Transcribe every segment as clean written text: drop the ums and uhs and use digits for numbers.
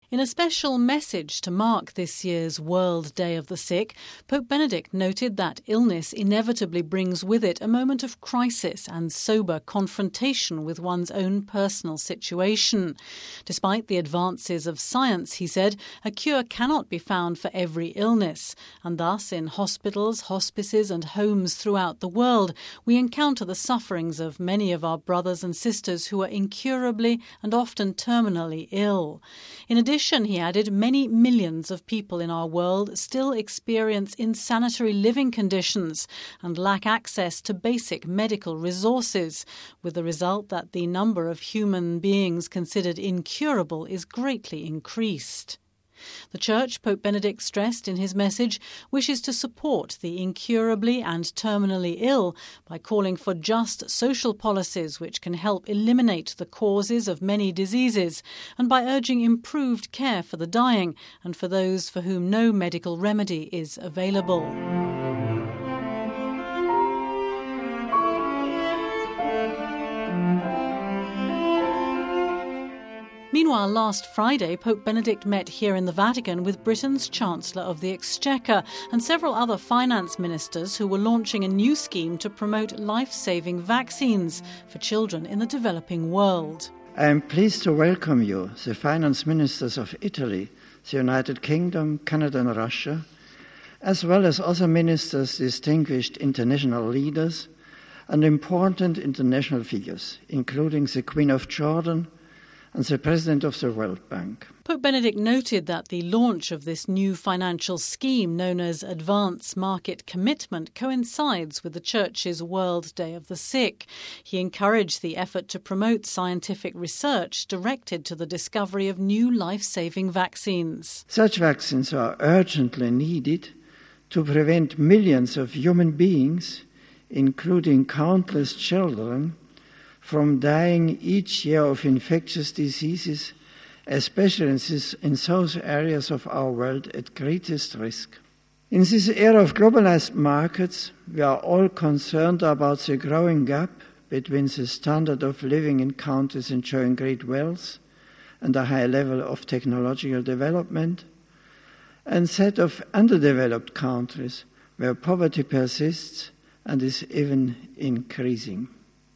In a special message to mark this year's World Day of the Sick, Pope Benedict noted that illness inevitably brings with it a moment of crisis and sober confrontation with one's own personal situation. Despite the advances of science, he said, a cure cannot be found for every illness, and thus in hospitals, hospices and homes throughout the world, we encounter the sufferings of many of our brothers and sisters who are incurably and often terminally ill. In addition, he added, many millions of people in our world still experience insanitary living conditions and lack access to basic medical resources, with the result that the number of human beings considered incurable is greatly increased. The Church, Pope Benedict stressed in his message, wishes to support the incurably and terminally ill by calling for just social policies which can help eliminate the causes of many diseases, and by urging improved care for the dying and for those for whom no medical remedy is available. Meanwhile, last Friday, Pope Benedict met here in the Vatican with Britain's Chancellor of the Exchequer and several other finance ministers who were launching a new scheme to promote life-saving vaccines for children in the developing world. I am pleased to welcome you, the finance ministers of Italy, the United Kingdom, Canada and Russia, as well as other ministers, distinguished international leaders and important international figures, including the Queen of Jordan, and the President of the World Bank. Pope Benedict noted that the launch of this new financial scheme known as Advance Market Commitment coincides with the Church's World Day of the Sick. He encouraged the effort to promote scientific research directed to the discovery of new life-saving vaccines. Such vaccines are urgently needed to prevent millions of human beings, including countless children, from dying each year of infectious diseases, especially in those areas of our world at greatest risk. In this era of globalized markets, we are all concerned about the growing gap between the standard of living in countries enjoying great wealth and a high level of technological development, and that of underdeveloped countries where poverty persists and is even increasing.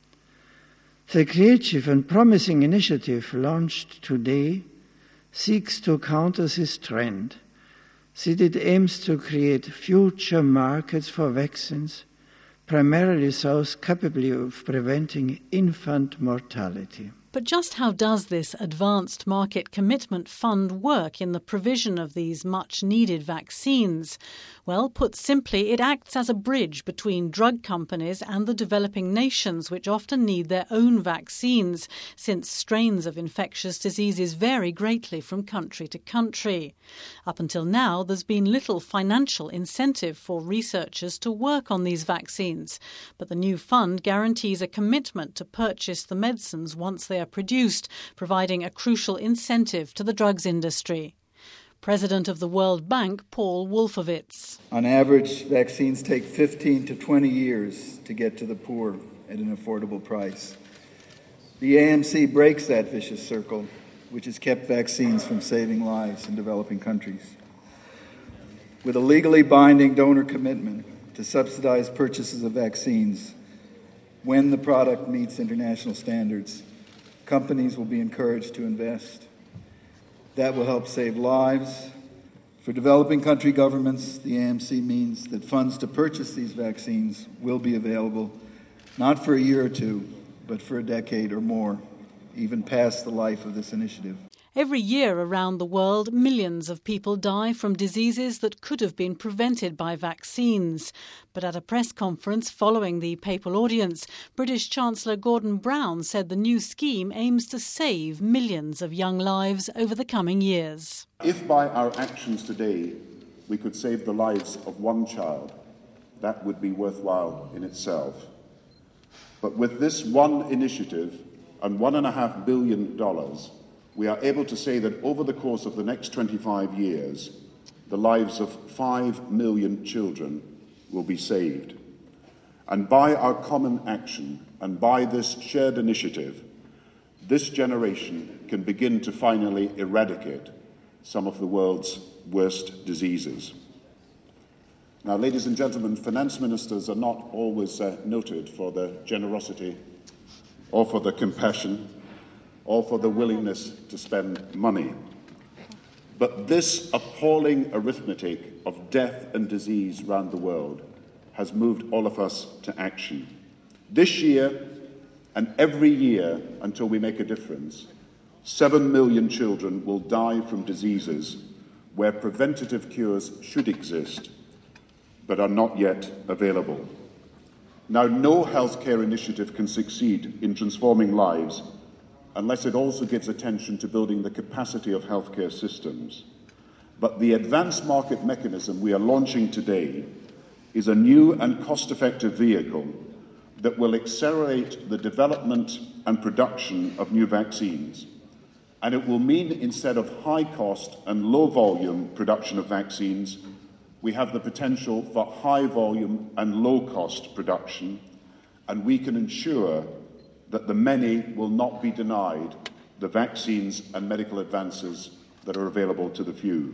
The creative and promising initiative launched today seeks to counter this trend, since it aims to create future markets for vaccines, primarily those capable of preventing infant mortality. But just how does this Advanced Market Commitment Fund work in the provision of these much-needed vaccines? Well, put simply, it acts as a bridge between drug companies and the developing nations, which often need their own vaccines, since strains of infectious diseases vary greatly from country to country. Up until now, there's been little financial incentive for researchers to work on these vaccines, but the new fund guarantees a commitment to purchase the medicines once they are produced, providing a crucial incentive to the drugs industry. President of the World Bank, Paul Wolfowitz. On average, vaccines take 15 to 20 years to get to the poor at an affordable price. The AMC breaks that vicious circle, which has kept vaccines from saving lives in developing countries. With a legally binding donor commitment to subsidize purchases of vaccines, when the product meets international standards, companies will be encouraged to invest. That will help save lives. For developing country governments, the AMC means that funds to purchase these vaccines will be available, not for a year or two, but for a decade or more, even past the life of this initiative. Every year around the world, millions of people die from diseases that could have been prevented by vaccines. But at a press conference following the papal audience, British Chancellor Gordon Brown said the new scheme aims to save millions of young lives over the coming years. If by our actions today we could save the lives of one child, that would be worthwhile in itself. But with this one initiative and $1.5 billion, we are able to say that over the course of the next 25 years, the lives of 5 million children will be saved. And by our common action and by this shared initiative, this generation can begin to finally eradicate some of the world's worst diseases. Now, ladies and gentlemen, finance ministers are not always noted for their generosity or for the compassion or for the willingness to spend money. But this appalling arithmetic of death and disease around the world has moved all of us to action. This year, and every year until we make a difference, 7 million children will die from diseases where preventative cures should exist, but are not yet available. Now, no healthcare initiative can succeed in transforming lives unless it also gives attention to building the capacity of healthcare systems. But the advanced market mechanism we are launching today is a new and cost-effective vehicle that will accelerate the development and production of new vaccines. And it will mean, instead of high-cost and low-volume production of vaccines, we have the potential for high-volume and low-cost production, and we can ensure that the many will not be denied the vaccines and medical advances that are available to the few.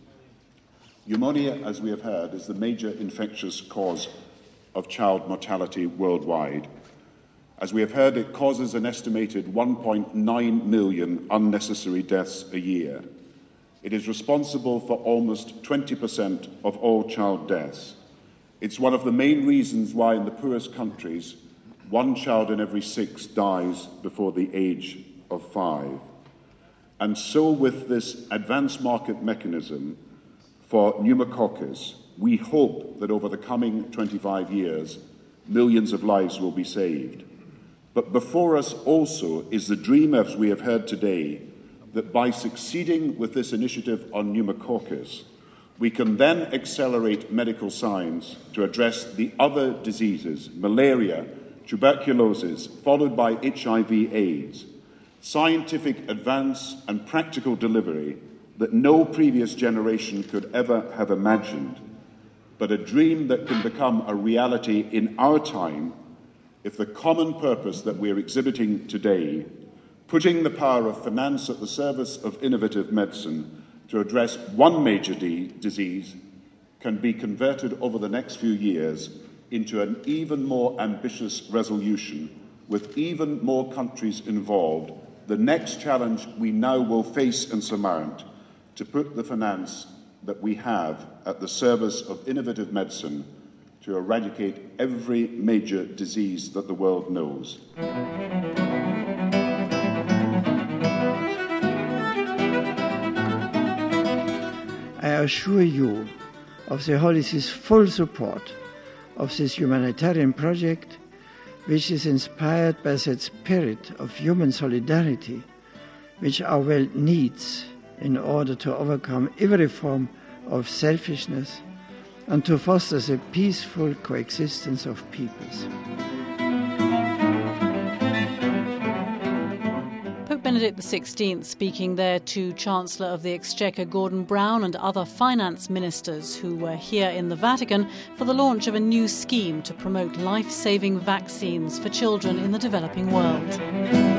Pneumonia, as we have heard, is the major infectious cause of child mortality worldwide. As we have heard, it causes an estimated 1.9 million unnecessary deaths a year. It is responsible for almost 20% of all child deaths. It's one of the main reasons why in the poorest countries, 1 child in every 6 dies before the age of 5. And so with this advanced market mechanism for pneumococcus, we hope that over the coming 25 years, millions of lives will be saved. But before us also is the dream, as we have heard today, that by succeeding with this initiative on pneumococcus, we can then accelerate medical science to address the other diseases, malaria, tuberculosis, followed by HIV/AIDS, scientific advance and practical delivery that no previous generation could ever have imagined, but a dream that can become a reality in our time if the common purpose that we are exhibiting today, putting the power of finance at the service of innovative medicine to address one major disease, can be converted over the next few years into an even more ambitious resolution with even more countries involved, the next challenge we now will face and surmount, to put the finance that we have at the service of innovative medicine to eradicate every major disease that the world knows. I assure you of the Holy See's full support of this humanitarian project, which is inspired by that spirit of human solidarity which our world needs in order to overcome every form of selfishness and to foster the peaceful coexistence of peoples. Pope Benedict XVI speaking there to Chancellor of the Exchequer Gordon Brown and other finance ministers who were here in the Vatican for the launch of a new scheme to promote life-saving vaccines for children in the developing world.